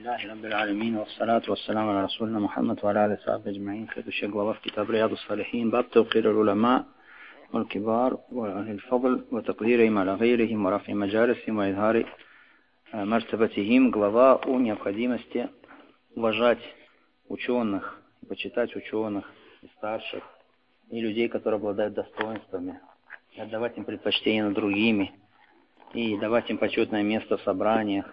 Алхамдулиллахи Раббил Алямин, вассалату вассаламу аля Расулина Мухаммад ва аля алихи сахби аджмаин. Следующая глава в китабе Рияду Салихин. Баб тавкир аль-уляма валь-кибар валь-фадл ва такдирихим аля гайрихим ва рафи маджалисихим ва изхари мартабатихим. Глава о необходимости уважать ученых, почитать ученых и старших, и людей, которые обладают достоинствами, и отдавать им предпочтение над другими, и давать им почетное место в собраниях,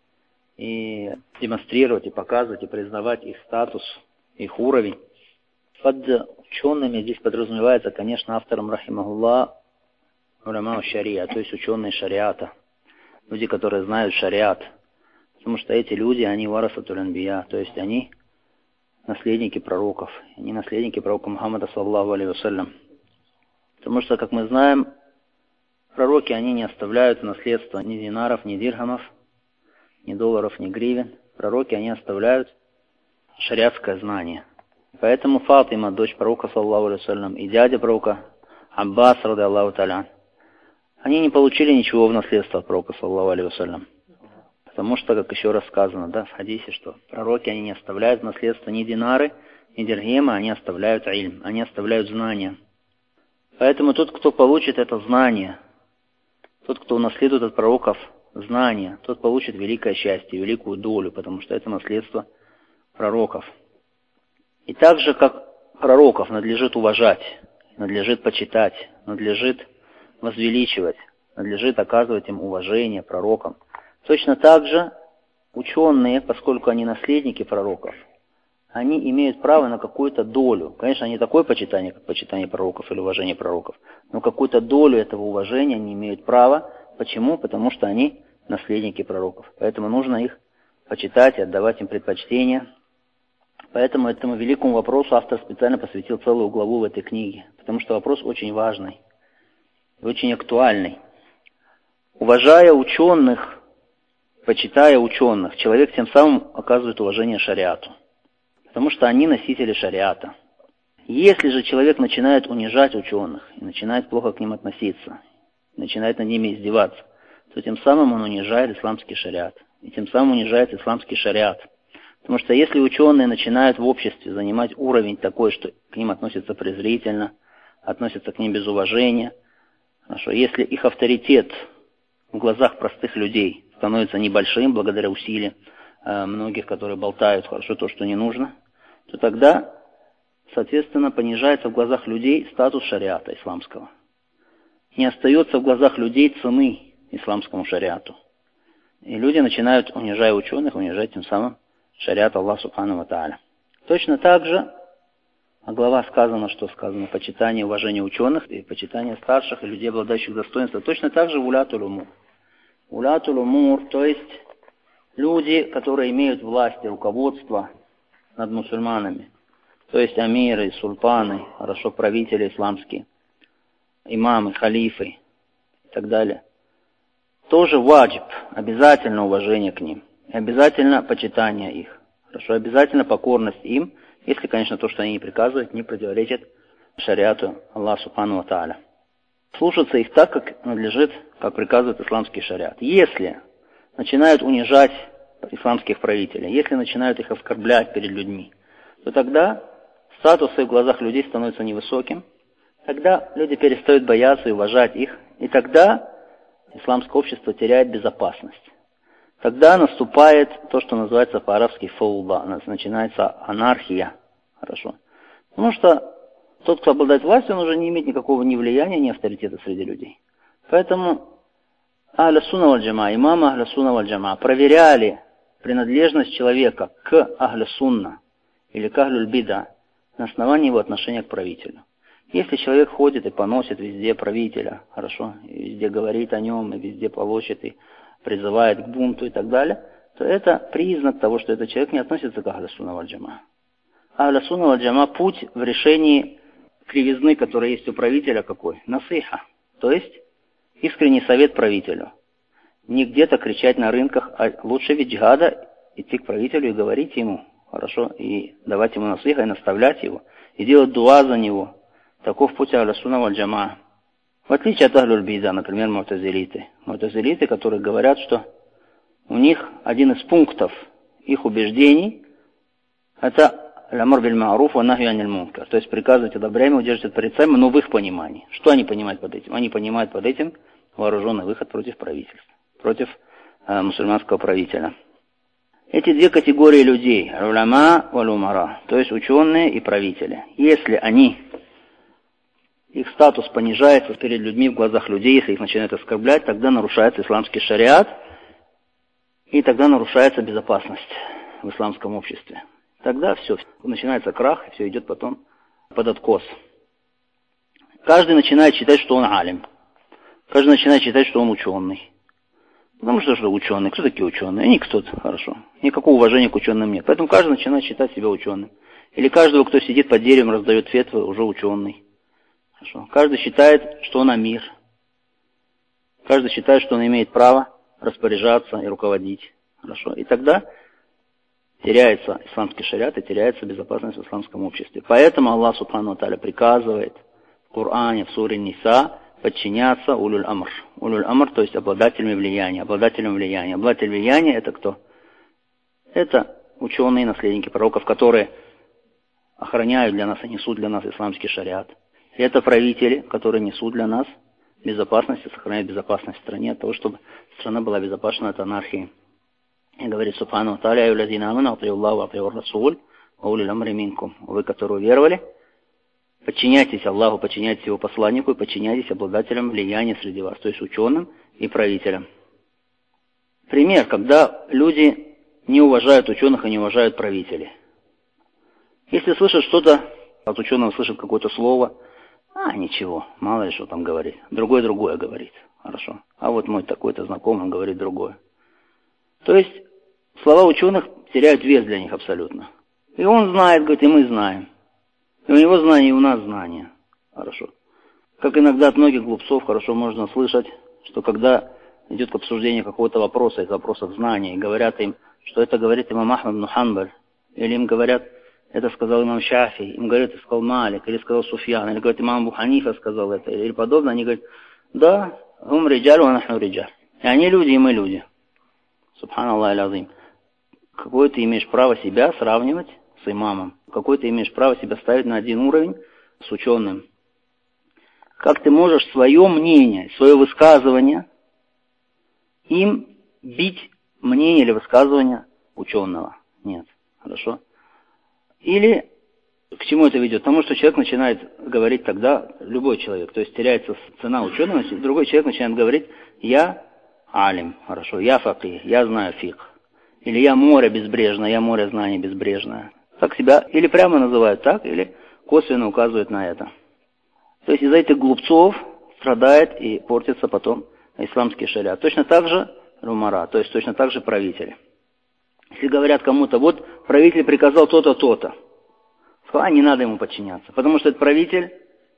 и демонстрировать, и показывать, и признавать их статус, их уровень. Под учеными здесь подразумевается, конечно, автором рахимахуллах уляма шария, то есть ученые шариата, люди, которые знают шариат, потому что эти люди, они варасатуль анбия, то есть они наследники пророков, они наследники пророка Мухаммада саллаллаху алейхи вассалям. Потому что, как мы знаем, пророки, они не оставляют наследство ни динаров, ни дирхамов, ни долларов, ни гривен. Пророки, они оставляют шариатское знание. Поэтому Фатима, дочь пророка, саллаллаху алейхи вассалям, и дядя пророка, Аббас, ради Аллаху та'аля, они не получили ничего в наследство от пророка, саллаллаху алейхи вассалям. Потому что, как еще раз сказано, да, в хадисе, что пророки, они не оставляют в наследство ни динары, ни дирхема, они оставляют ильм, они оставляют знания. Поэтому тот, кто получит это знание, тот, кто унаследует от пророков знания, тот получит великое счастье, великую долю, потому что это наследство пророков. И так же, как пророков надлежит уважать, надлежит почитать, надлежит возвеличивать, надлежит оказывать им уважение пророкам, точно так же ученые, поскольку они наследники пророков, они имеют право на какую-то долю. Конечно, не такое почитание, как почитание пророков или уважение пророков, но какую-то долю этого уважения они имеют право. Почему? Потому что они наследники пророков. Поэтому нужно их почитать и отдавать им предпочтение. Поэтому этому великому вопросу автор специально посвятил целую главу в этой книге. Потому что вопрос очень важный и очень актуальный. Уважая ученых, почитая ученых, человек тем самым оказывает уважение шариату. Потому что они носители шариата. Если же человек начинает унижать ученых, и начинает плохо к ним относиться, начинает над ними издеваться, то тем самым он унижает исламский шариат. И тем самым унижает исламский шариат. Потому что если ученые начинают в обществе занимать уровень такой, что к ним относятся презрительно, относятся к ним без уважения, хорошо, если их авторитет в глазах простых людей становится небольшим благодаря усилиям многих, которые болтают хорошо то, что не нужно, то тогда, соответственно, понижается в глазах людей статус шариата исламского. Не остается в глазах людей цены исламскому шариату. И люди начинают, унижая ученых, унижать тем самым шариат Аллаха Субхану ва Тааля. Точно так же, а глава сказано, что сказано, почитание и уважение ученых, и почитание старших, и людей, обладающих достоинством, точно так же в улятуль умур. Улятуль умур, то есть люди, которые имеют власть и руководство над мусульманами, то есть амиры, султаны, хорошо, правители исламские, имамы, халифы и так далее, тоже ваджиб, обязательно уважение к ним, и обязательно почитание их, хорошо, обязательно покорность им, если, конечно, то, что они не приказывают, не противоречит шариату Аллаха Субхану ва Тааля. Слушаться их так, как надлежит, как приказывает исламский шариат. Если начинают унижать исламских правителей, если начинают их оскорблять перед людьми, то тогда статус в их глазах людей становится невысоким, тогда люди перестают бояться и уважать их, и тогда исламское общество теряет безопасность. Тогда наступает то, что называется по-арабски фауда, начинается анархия. Хорошо. Потому что тот, кто обладает властью, он уже не имеет никакого ни влияния, ни авторитета среди людей. Поэтому Ахля Сунна валь Джама, имамы Ахля Сунна валь Джама проверяли принадлежность человека к Ахля Сунна или к Ахлюль Бида на основании его отношения к правителю. Если человек ходит и поносит везде правителя, хорошо, и везде говорит о нем, и везде полощет, и призывает к бунту и так далее, то это признак того, что этот человек не относится к Ахля Сунна валь Джама. Ахля Сунна валь Джама путь в решении кривизны, которая есть у правителя, какой? Насиха. То есть искренний совет правителю. Не где-то кричать на рынках, а лучше ведь джихада идти к правителю и говорить ему, хорошо, и давать ему насиха, и наставлять его, и делать дуа за него. Таков путь Ахля Сунна валь Джама. В отличие от Ахлюль Бида, например, му'тазилиты. Му'тазилиты, которые говорят, что у них один из пунктов их убеждений, это аль-амр биль-ма'руф ва нахй аниль мункар. То есть приказывать одобряемое, удерживать от порицаемого, но в их понимании. Что они понимают под этим? Они понимают под этим вооруженный выход против правительства, против мусульманского правителя. Эти две категории людей, уляма валь умара, то есть ученые и правители, если их статус понижается перед людьми в глазах людей, если их начинают оскорблять, тогда нарушается исламский шариат, и тогда нарушается безопасность в исламском обществе. Тогда все, начинается крах, и все идет потом под откос. Каждый начинает считать, что он алим. Каждый начинает считать, что он ученый. Потому что ученые? Кто такие ученые? Никто, хорошо. Никакого уважения к ученым нет. Поэтому каждый начинает считать себя ученым. Или каждого, кто сидит под деревом, раздает фетвы, уже ученый. Хорошо. Каждый считает, что он амир. Каждый считает, что он имеет право распоряжаться и руководить. Хорошо. И тогда теряется исламский шариат и теряется безопасность в исламском обществе. Поэтому Аллах Субхану ва Тааля приказывает в Коране, в суре Ниса, подчиняться улюль-амр. Улюль-амр, то есть обладателями влияния. Обладателем влияния. Обладатель влияния это кто? Это ученые, наследники пророков, которые охраняют для нас и несут для нас исламский шариат. И это правители, которые несут для нас безопасность и сохраняют безопасность в стране, от того, чтобы страна была безопасна от анархии. И говорит Субхану ва Тааля: «Аюллазина аману ати'у Аллаха ва ати'ур расуль ва улил амри минкум». Вы, которые уверовали, подчиняйтесь Аллаху, подчиняйтесь Его посланнику и подчиняйтесь обладателям влияния среди вас, то есть ученым и правителям. Пример, когда люди не уважают ученых и не уважают правителей. Если слышат что-то, от ученого слышат какое-то слово, ничего, мало ли что там говорит. Другое говорит. Хорошо. А вот мой такой-то знакомый говорит другое. То есть слова ученых теряют вес для них абсолютно. И он знает, говорит, и мы знаем. И у него знания, и у нас знания. Хорошо. Как иногда от многих глупцов хорошо можно слышать, что когда идет к обсуждению какого-то вопроса, из вопросов знания, и говорят им, что это говорит имам Ахмад ибн Ханбаль, или им говорят, это сказал имам Шафи, им говорят, это сказал Малик, или сказал Суфьян, или говорят, имам Абу Ханифа сказал это, или подобное, они говорят, да, хум риджаль ва нахну риджаль. И они люди, и мы люди. Субханаллах аль-азим. Какое ты имеешь право себя сравнивать с имамом? Какой ты имеешь право себя ставить на один уровень с ученым? Как ты можешь свое мнение, свое высказывание им бить мнение или высказывание ученого? Нет. Хорошо? Или к чему это ведет? Потому что человек начинает говорить тогда, любой человек, то есть теряется цена ученого, другой человек начинает говорить, я алим, хорошо, я факих, я знаю фикх. Или я море безбрежное, я море знаний безбрежное. Так себя или прямо называют так, или косвенно указывают на это. То есть из-за этих глупцов страдает и портится потом исламский шариат. Точно так же умара, то есть точно так же правители. Если говорят кому-то, вот правитель приказал то-то, то-то, не надо ему подчиняться, потому что этот правитель,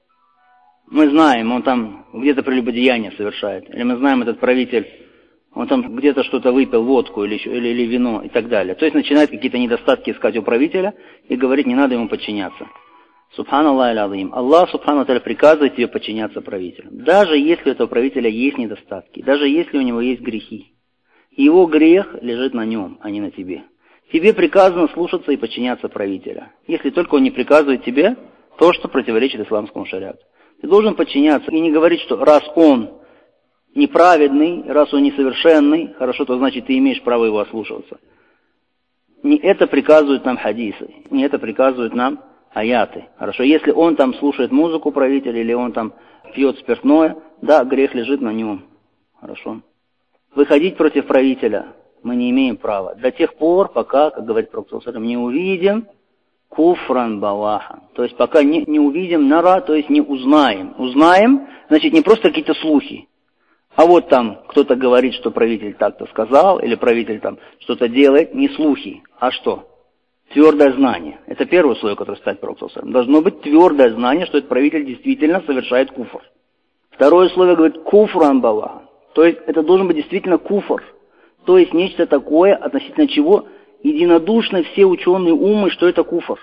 мы знаем, он там где-то прелюбодеяние совершает, или мы знаем, этот правитель, он там где-то что-то выпил, водку или вино и так далее. То есть начинает какие-то недостатки искать у правителя и говорит, не надо ему подчиняться. Субханаллах аль-азим. Аллах, субхану ва тааля, приказывает тебе подчиняться правителю. Даже если у этого правителя есть недостатки, даже если у него есть грехи. Его грех лежит на нем, а не на тебе. Тебе приказано слушаться и подчиняться правителя. Если только он не приказывает тебе то, что противоречит исламскому шариату. Ты должен подчиняться и не говорить, что раз он неправедный, раз он несовершенный, хорошо, то значит ты имеешь право его ослушиваться. Не это приказывают нам хадисы, не это приказывают нам аяты. Хорошо, если он там слушает музыку правителя, или он там пьет спиртное, да, грех лежит на нем. Хорошо. Выходить против правителя мы не имеем права. До тех пор, пока, как говорит Пророк, не увидим куфран бавахан. То есть пока не увидим нара, то есть не узнаем. Узнаем, значит не просто какие-то слухи. А вот там кто-то говорит, что правитель так-то сказал, или правитель там что-то делает, не слухи, а что? Твердое знание. Это первое условие, которое ставит Пророк. Должно быть твердое знание, что этот правитель действительно совершает куфр. Второе условие говорит куфран бавахан. То есть это должен быть действительно куфр. То есть нечто такое, относительно чего единодушны все ученые умы, что это куфр.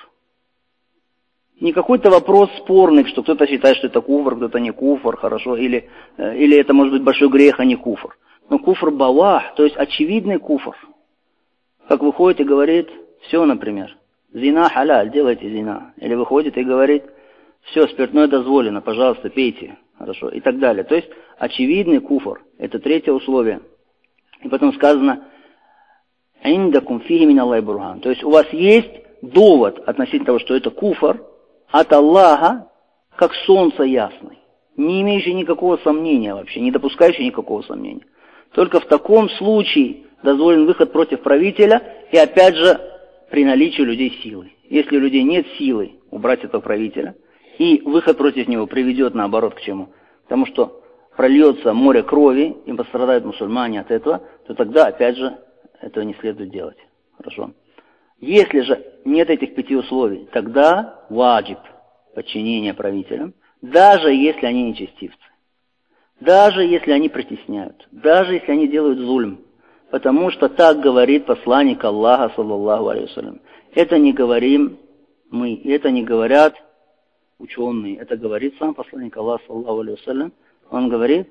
Не какой-то вопрос спорный, что кто-то считает, что это куфр, кто-то не куфр, хорошо, или это может быть большой грех, а не куфр. Но куфр бавах, то есть очевидный куфр. как выходит и говорит, все, например, зина халяль, делайте зина. Или выходит и говорит, все, спиртное дозволено, пожалуйста, пейте. Хорошо, и так далее. То есть, очевидный куфр. Это третье условие. И потом сказано, «Индакум фиги мин Аллахи бурхан». То есть, у вас есть довод относительно того, что это куфр от Аллаха, как солнце ясный. Не имеющий никакого сомнения вообще, не допускающий никакого сомнения. Только в таком случае дозволен выход против правителя, и опять же, при наличии у людей силы. Если у людей нет силы убрать этого правителя, и выход против него приведет, наоборот, к чему? Потому что прольется море крови, и пострадают мусульмане от этого, то тогда, опять же, этого не следует делать. Хорошо? Если же нет этих 5 условий, тогда ваджиб, подчинение правителям, даже если они нечестивцы, даже если они притесняют, даже если они делают зульм, потому что так говорит посланник Аллаха, саллаллаху алейхи вассалям. Это не говорим мы, это не говорят ученые, это говорит сам посланник Аллаха, саллаллаху алейхи вассалям. Он говорит,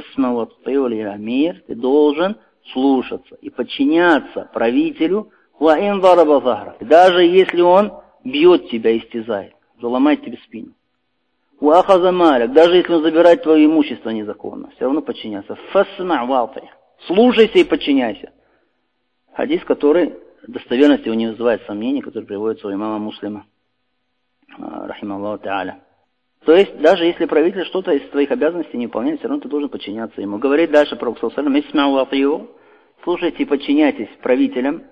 ты должен слушаться и подчиняться правителю, даже если он бьет тебя, истязает, заломает тебе спину. Даже если он забирает твое имущество незаконно, все равно подчиняться. Слушайся и подчиняйся. Хадис, который достоверность его не вызывает сомнений, который приводится у имама Муслима, рахималлаху та'аля. То есть, даже если правитель что-то из твоих обязанностей не выполняет, все равно ты должен подчиняться ему. Говорит дальше Пророк саллаллаху алейхи ва саллям, слушайте и подчиняйтесь правителям,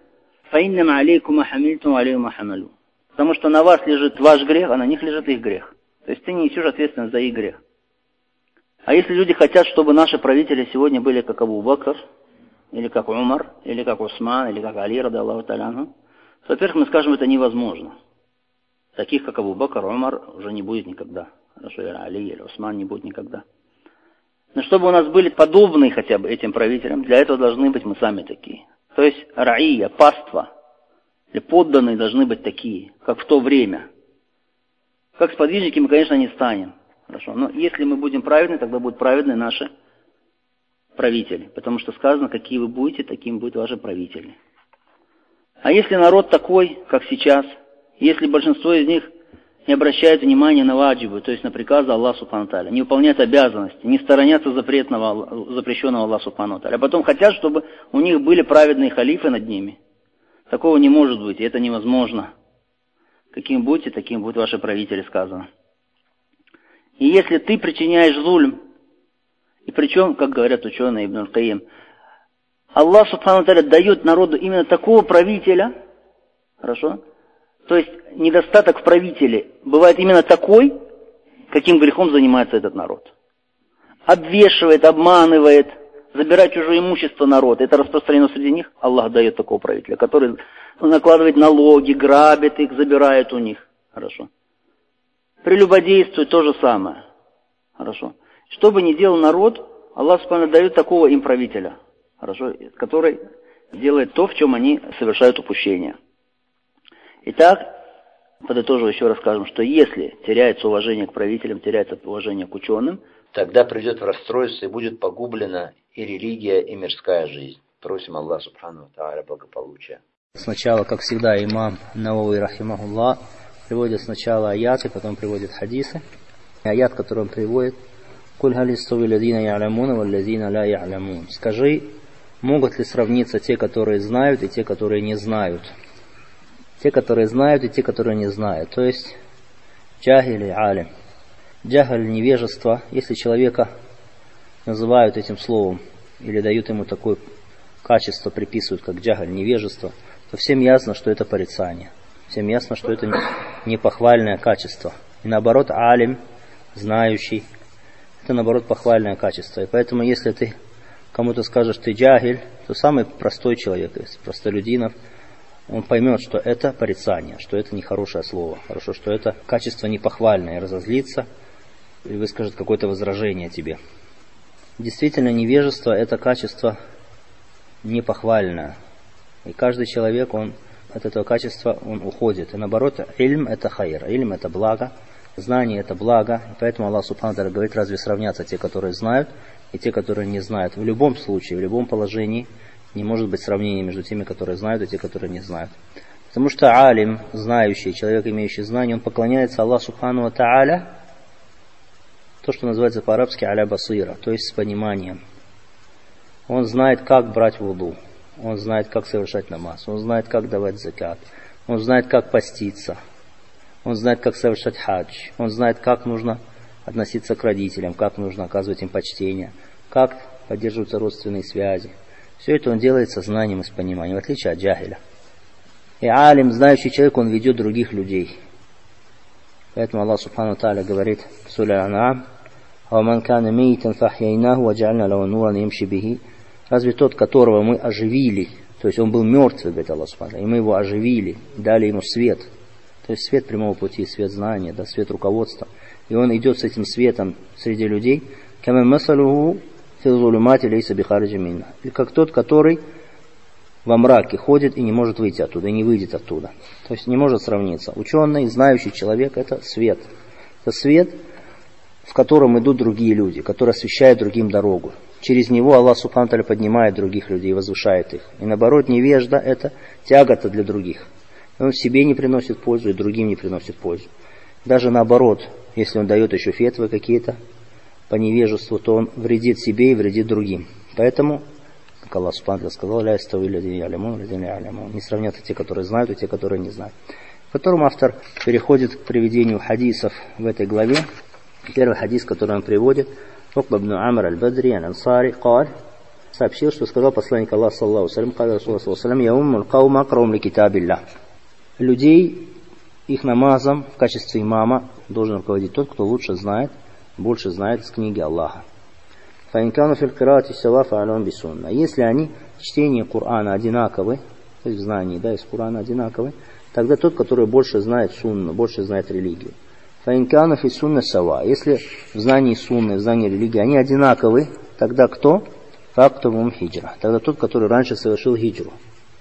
потому что на вас лежит ваш грех, а на них лежит их грех. То есть ты не несешь ответственность за их грех. А если люди хотят, чтобы наши правители сегодня были как Абу Бакр, или как Умар, или как Усман, или как Али, ради Аллаху та'аля анху, то, во-первых, мы скажем, это невозможно. Таких, как Абу Бакр, Умар, уже не будет никогда. Хорошо, или Али, или Усман не будет никогда. Но чтобы у нас были подобные хотя бы этим правителям, для этого должны быть мы сами такие. То есть раия, паства, или подданные должны быть такие, как в то время. Как сподвижники мы, конечно, не станем. Хорошо. Но если мы будем праведны, тогда будут праведны наши правители. Потому что сказано, какие вы будете, такими будут ваши правители. А если народ такой, как сейчас, если большинство из них не обращает внимания на ваджибы, то есть на приказы Аллаха субхану тааля, не выполняют обязанности, не сторонятся запрещенного Аллаха субхану тааля, а потом хотят, чтобы у них были праведные халифы над ними. Такого не может быть, и это невозможно. Каким будете, таким будут ваши правители, сказано. И если ты причиняешь зульм, и причем, как говорят ученые Ибн аль-Каим, Аллах субхану тааля дает народу именно такого правителя, хорошо? То есть недостаток в правителе бывает именно такой, каким грехом занимается этот народ. Обвешивает, обманывает, забирает чужое имущество народ. Это распространено среди них. Аллах дает такого правителя, который накладывает налоги, грабит их, забирает у них. Хорошо. Прелюбодействует то же самое. Хорошо. Что бы ни делал народ, Аллах субхану дает такого им правителя, хорошо, который делает то, в чем они совершают упущение. Итак, подытожу еще раз скажем, что если теряется уважение к правителям, теряется уважение к ученым, тогда придет в расстройство и будет погублена и религия, и мирская жизнь. Просим Аллаха субхану тааля благополучия. Сначала, как всегда, имам Навави рахимахуллах приводит сначала аяты, потом приводит хадисы. Аят, который он приводит: «Куль хал ястави лазина я'ламуна вал лазина ла я'ламун». Скажи, могут ли сравниться те, которые знают, и те, которые не знают? Те, которые знают, и те, которые не знают. То есть, джахиль и алим. Джахаль — невежество. Если человека называют этим словом, или дают ему такое качество, приписывают, как джахаль, невежество, то всем ясно, что это порицание. Всем ясно, что это не похвальное качество. И наоборот, алим, знающий, это наоборот похвальное качество. И поэтому, если ты кому-то скажешь, ты джахиль, то самый простой человек, из простолюдинов, он поймет, что это порицание, что это нехорошее слово. Хорошо, что это качество непохвальное, и разозлится, и выскажет какое-то возражение тебе. Действительно, невежество — это качество непохвальное. И каждый человек, он от этого качества он уходит. И наоборот, ильм — это хайр, ильм — это благо, знание — это благо. И поэтому Аллах субхану тааля говорит, разве сравнятся те, которые знают, и те, которые не знают. В любом случае, в любом положении, Не может быть сравнения между теми, которые знают, и те, которые не знают. Потому что алим, знающий, человек, имеющий знание, он поклоняется Аллаху Субхану ва Тааля, то, что называется по-арабски аля басира, то есть с пониманием. Он знает, как брать вуду, он знает, как совершать намаз, он знает, как давать закат, он знает, как поститься, он знает, как совершать хадж, он знает, как нужно относиться к родителям, как нужно оказывать им почтение, как поддерживаются родственные связи. Все это он делает со знанием и с пониманием, в отличие от джахиля. И алим, знающий человек, он ведет других людей. Поэтому Аллах Субхану Тааля говорит в суре Ан-А'ам: «Ваман кана мейтан фахьяйнаху ваджальна лаху нуран ямши бихи». Разве тот, которого мы оживили, то есть он был мертвый, говорит Аллах Субхану Тааля, и мы его оживили, дали ему свет, то есть свет прямого пути, свет знания, да, свет руководства, и он идет с этим светом среди людей, каман масалуху фи зулумати лейса бихариджи минна, и как тот, который во мраке ходит и не может выйти оттуда, и не выйдет оттуда. То есть не может сравниться. Ученый, знающий человек — это свет. Это свет, в котором идут другие люди, который освещает другим дорогу. Через него Аллах Субхану Тааля поднимает других людей, возвышает их. И наоборот, невежда — это тягота для других. Он себе не приносит пользу, и другим не приносит пользу. Даже наоборот, если он дает еще фетвы какие-то по невежеству, то он вредит себе и вредит другим. Поэтому, как Аллах Субхану Тааля сказал, не сравнятся те, которые знают, и те, которые не знают. Потом автор переходит к приведению хадисов в этой главе. Первый хадис, который он приводит: Укба ибн Амр аль-Бадри аль-Ансари сообщил, что сказал посланник Аллаха саллаллаху алейхи ва саллям: «Я уммул каума акраум ли китабилля». Людей их намазом в качестве имама должен руководить тот, кто лучше знает, больше знает из книги Аллаха. Если они в чтении Корана одинаковы, то есть в знании, да, из Корана одинаковы, тогда тот, который больше знает сунну, больше знает религию. Если в знании сунны, в знании религии они одинаковы, тогда кто? Фактумум хиджра. Тогда тот, который раньше совершил хиджру.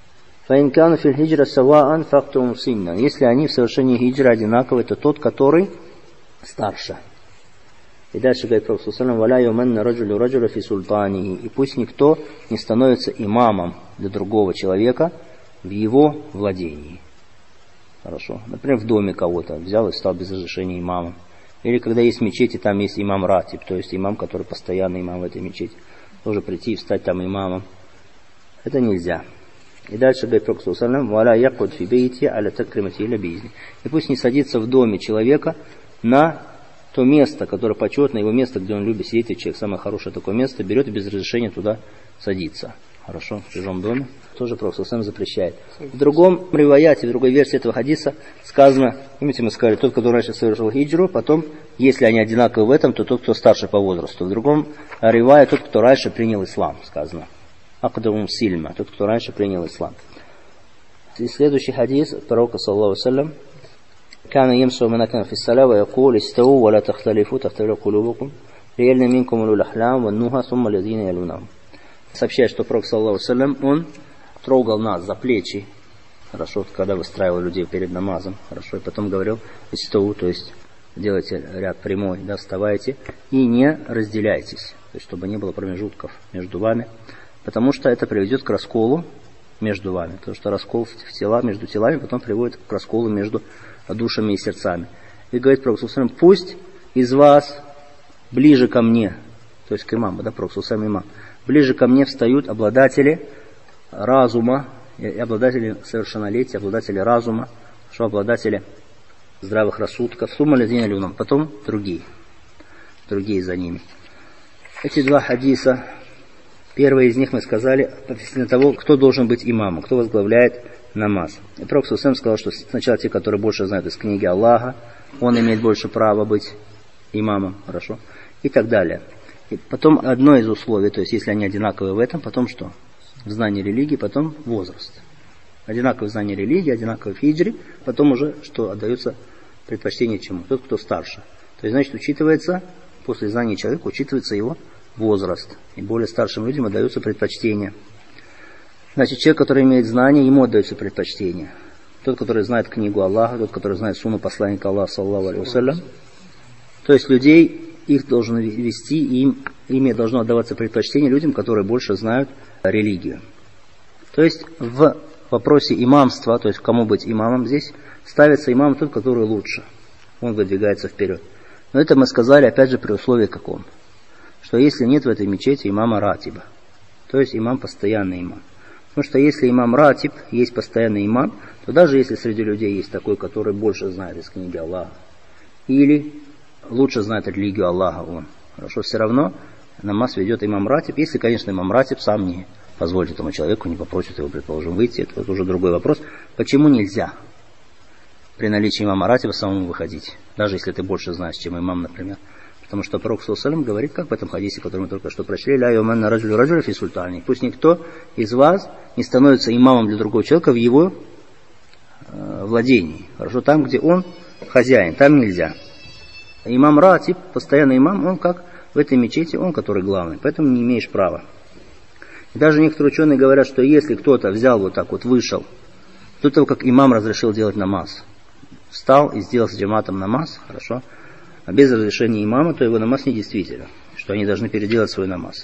Если они в совершении хиджры одинаковы, то тот, который старше. И дальше говорит Пророк саллаллаху алейхи ва саллям: и пусть никто не становится имамом для другого человека в его владении. Хорошо. Например, в доме кого-то взял и стал без разрешения имамом. Или когда есть мечеть, и там есть имам ратиб, то есть имам, который постоянный имам в этой мечети. Тоже прийти и встать там имамом. Это нельзя. И дальше говорит Пророк саллаллаху алейхи ва саллям: и пусть не садится в доме человека на то место, которое почетно, его место, где он любит сидеть, и человек, самое хорошее такое место, берет и без разрешения туда садится. Хорошо, в чужом доме. Тоже Пророк саллаллаху алейхи ва саллям запрещает. В другом риваяте, в другой версии этого хадиса сказано, помните, мы сказали, тот, который раньше совершил хиджру, потом, если они одинаковы в этом, то тот, кто старше по возрасту. В другом ривае тот, кто раньше принял ислам, сказано. Акдамум сильма, тот, кто раньше принял ислам. И следующий хадис Пророка саллаллаху алейхи ва саллям: كان يمسو منكم في الصلاة ويقول استووا ولا تختلفوا تختلف قلوبكم ليلن منكم أولو الأحلام والنهى ثم الذين يلونهم. Сообщает, что Пророк саллаллаху алейхи ва саллям, он трогал нас за плечи, хорошо, когда выстраивал людей перед намазом, хорошо, и потом говорил истову, то есть делайте ряд прямой, да, вставайте и не разделяйтесь, то есть чтобы не было промежутков между вами, потому что это приведет к расколу между вами, потому что раскол в тела, между телами потом приводит к расколу между душами и сердцами. И говорит Пророк саллаллаху алейхи ва саллям: пусть из вас ближе ко мне, то есть к имаму, да, Пророк саллаллаху алейхи ва саллям, ближе ко мне встают обладатели разума, и обладатели совершеннолетия, обладатели разума, что обладатели здравых рассудков, потом другие за ними. Эти два хадиса, первый из них мы сказали относительно того, кто должен быть имамом, кто возглавляет намаз. И Пророк саллаллаху алейхи ва саллям сказал, что сначала те, которые больше знают из книги Аллаха, он имеет больше права быть имамом, хорошо, и так далее. И потом одно из условий, то есть если они одинаковые в этом, потом что? В знании религии, потом возраст. Одинаковое знание религии, одинаковое в хиджре, потом уже что отдается предпочтение чему? Тот, кто старше. То есть, значит, учитывается, после знания человека, учитывается его возраст. И более старшим людям отдается предпочтение. Значит, человек, который имеет знания, ему отдается предпочтение. Тот, который знает книгу Аллаха, тот, который знает сунну посланника Аллаха, саллаллаху алейхи ва саллям. То есть людей, их должен вести, и ими должно отдаваться предпочтение людям, которые больше знают религию. То есть в вопросе имамства, то есть кому быть имамом, здесь ставится имам тот, который лучше. Он выдвигается вперед. Но это мы сказали, опять же, при условии каком? Что если нет в этой мечети имама ратиба, то есть имам постоянный имам. Потому что если имам ратиб, есть постоянный имам, то даже если среди людей есть такой, который больше знает из книги Аллаха, или лучше знает религию Аллаха, он, хорошо, все равно намаз ведет имам ратиб, если, конечно, имам ратиб сам не позволит этому человеку, не попросит его, предположим, выйти, это вот уже другой вопрос. Почему нельзя при наличии имама ратиба самому выходить, даже если ты больше знаешь, чем имам, например? Потому что пророк саллаллаху алейхи ва саллям говорит, как в этом хадисе, который мы только что прочли, «Ля юманна раджулю раджуля фи султани». Пусть никто из вас не становится имамом для другого человека в его владении. Хорошо, там, где он хозяин, там нельзя. Имам ратиб, постоянный имам, он как в этой мечети, он который главный, поэтому не имеешь права. И даже некоторые ученые говорят, что если кто-то взял вот так вот, вышел, до того, как имам разрешил делать намаз, встал и сделал с джаматом намаз, хорошо, а без разрешения имама, то его намаз недействителен, что они должны переделать свой намаз.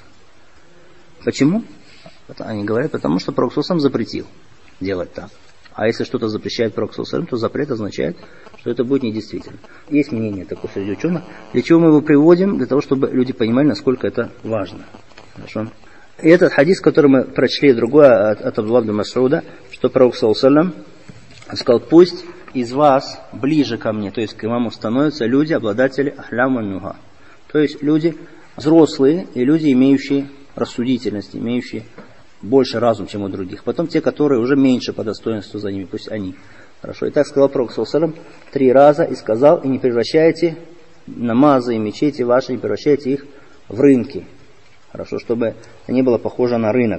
Почему? Они говорят, потому что пророк саллаллаху алейхи ва саллям запретил делать так. А если что-то запрещает пророк саллаллаху алейхи ва саллям, то запрет означает, что это будет недействительно. Есть мнение такое среди ученых. Для чего мы его приводим? Для того, чтобы люди понимали, насколько это важно. Хорошо? И этот хадис, который мы прочли, другой от Абдуллаха ибн Мас'уда, что пророк саллаллаху алейхи ва саллям сказал, пусть из вас ближе ко мне, то есть к имаму, становятся люди, обладатели ахлям ва нюха. То есть люди взрослые и люди, имеющие рассудительность, имеющие больше разум, чем у других. Потом те, которые уже меньше по достоинству за ними, пусть они. Хорошо. И так сказал пророк саллаллаху алейхи ва саллям 3 раза и сказал, и не превращайте намазы и мечети ваши, не превращайте их в рынки. Хорошо, чтобы это не было похоже на рынок.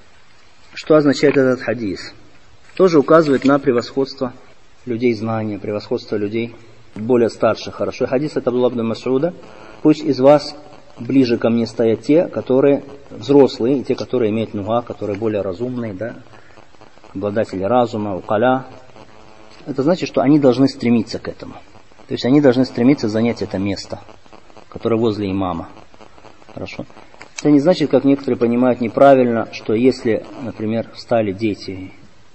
Что означает этот хадис? Тоже указывает на превосходство людей знания, превосходство людей более старших. Хорошо. Хадис от Абдуллаха ибн Мас'уда. Пусть из вас ближе ко мне стоят те, которые взрослые, и те, которые имеют нуга, которые более разумные, да, обладатели разума, укаля. Это значит, что они должны стремиться к этому. То есть они должны стремиться занять это место, которое возле имама. Хорошо. Это не значит, как некоторые понимают неправильно, что если, например, встали дети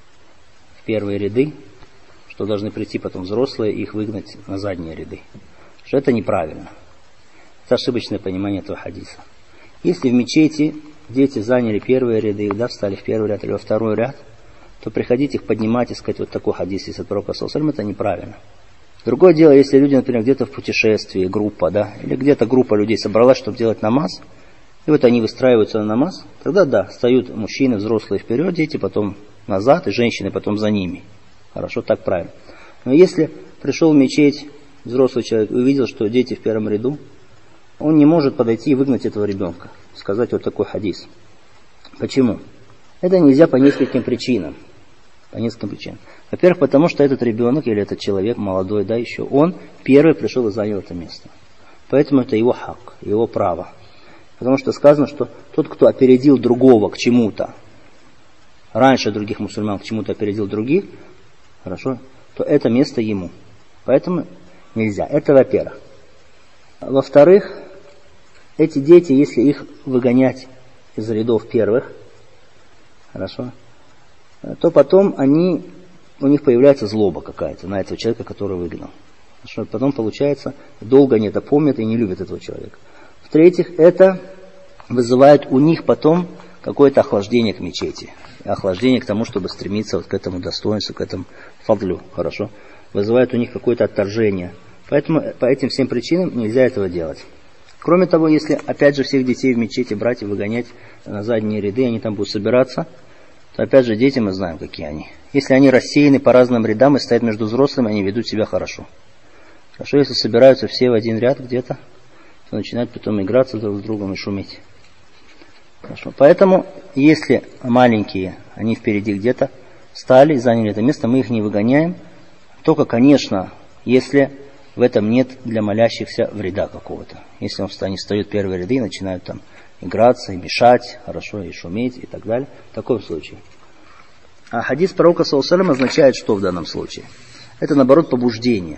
в первые ряды, что должны прийти потом взрослые и их выгнать на задние ряды. Что это неправильно. Это ошибочное понимание этого хадиса. Если в мечети дети заняли первые ряды, да, встали в первый ряд или во второй ряд, то приходить их поднимать и сказать вот такой хадис из пророка саллаллаху алейхи ва саллям, это неправильно. Другое дело, если люди, например, где-то в путешествии, группа, да, или где-то группа людей собралась, чтобы делать намаз, и вот они выстраиваются на намаз, тогда да, встают мужчины, взрослые вперед, дети потом назад, и женщины потом за ними. Хорошо, так правильно. Но если пришел в мечеть взрослый человек и увидел, что дети в первом ряду, он не может подойти и выгнать этого ребенка, сказать вот такой хадис. Почему? Это нельзя по нескольким причинам. По нескольким причинам. Во-первых, потому что этот ребенок или этот человек молодой, да, еще, он первый пришел и занял это место. Поэтому это его хак, его право. Потому что сказано, что тот, кто опередил другого к чему-то, раньше других мусульман к чему-то опередил других, хорошо, то это место ему. Поэтому нельзя. Это во-первых. Во-вторых, эти дети, если их выгонять из рядов первых, хорошо, то потом у них появляется злоба какая-то на этого человека, который выгнал. Хорошо, потом получается, долго они это помнят и не любят этого человека. В-третьих, это вызывает у них потом какое-то охлаждение к мечети. Охлаждение к тому, чтобы стремиться вот к этому достоинству, к этому фадлю. Хорошо. Вызывает у них какое-то отторжение. Поэтому по этим всем причинам нельзя этого делать. Кроме того, если опять же всех детей в мечети брать и выгонять на задние ряды, они там будут собираться, то опять же дети мы знаем, какие они. Если они рассеяны по разным рядам и стоят между взрослыми, они ведут себя хорошо. Хорошо, если собираются все в один ряд где-то, то начинают потом играться друг с другом и шуметь. Хорошо. Поэтому, если маленькие, они впереди где-то встали, заняли это место, мы их не выгоняем. Только, конечно, если в этом нет для молящихся вреда какого-то. Если они встают в первые ряды и начинают там играться, и мешать, хорошо, и шуметь, и так далее. В таком случае. А хадис пророка саллаллаху алейхи ва саллям означает, что в данном случае? Это, наоборот, побуждение.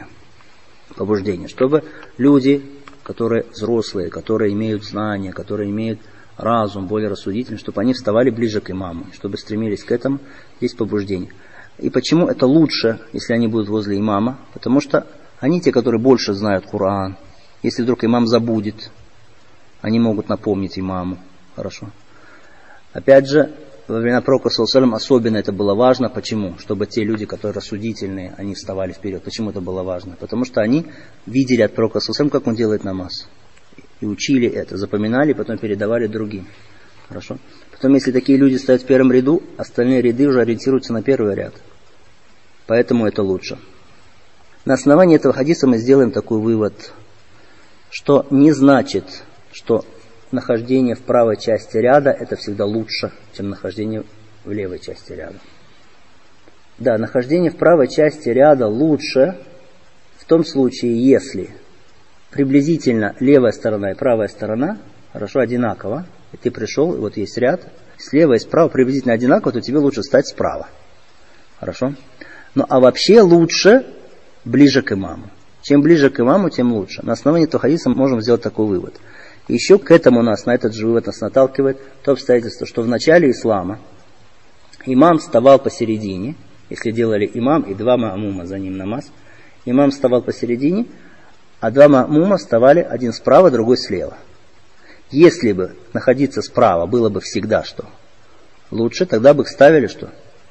Побуждение. Чтобы люди, которые взрослые, которые имеют знания, которые имеют разум, более рассудительный, чтобы они вставали ближе к имаму, чтобы стремились к этому. Здесь побуждение. И почему это лучше, если они будут возле имама? Потому что они те, которые больше знают Коран. Если вдруг имам забудет, они могут напомнить имаму. Хорошо. Опять же, во времена пророка ﷺ особенно это было важно. Почему? Чтобы те люди, которые рассудительные, они вставали вперед. Почему это было важно? Потому что они видели от пророка ﷺ, как он делает намаз. И учили это, запоминали, потом передавали другим. Хорошо? Потом, если такие люди стоят в первом ряду, остальные ряды уже ориентируются на первый ряд. Поэтому это лучше. На основании этого хадиса мы сделаем такой вывод, что не значит, что нахождение в правой части ряда это всегда лучше, чем нахождение в левой части ряда. Да, нахождение в правой части ряда лучше в том случае, если приблизительно левая сторона и правая сторона хорошо одинаково, и ты пришел, и вот есть ряд, слева и справа приблизительно одинаково, то тебе лучше стать справа. Хорошо? Ну а вообще лучше ближе к имаму. Чем ближе к имаму, тем лучше. На основании этого хадиса мы можем сделать такой вывод. И еще к этому на этот же вывод нас наталкивает то обстоятельство, что в начале ислама имам вставал посередине, если делали имам и два маамума за ним намаз, имам вставал посередине, а два маамума вставали один справа, другой слева. Если бы находиться справа было бы всегда что? Лучше, тогда бы их ставили что?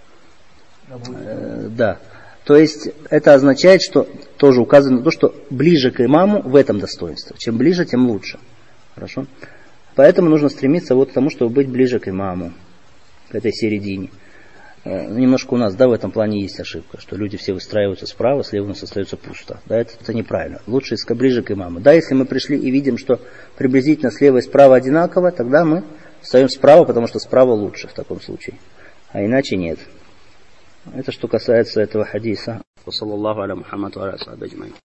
Да. То есть это означает, что тоже указано на то, что ближе к имаму в этом достоинство. Чем ближе, тем лучше. Хорошо? Поэтому нужно стремиться вот к тому, чтобы быть ближе к имаму, к этой середине. Немножко у нас, да, в этом плане есть ошибка, что люди все выстраиваются справа, слева у нас остается пусто. Да, это неправильно. Лучше ближе к имаму. Да, если мы пришли и видим, что приблизительно слева и справа одинаково, тогда мы встаем справа, потому что справа лучше в таком случае. А иначе нет. Это что касается этого хадиса.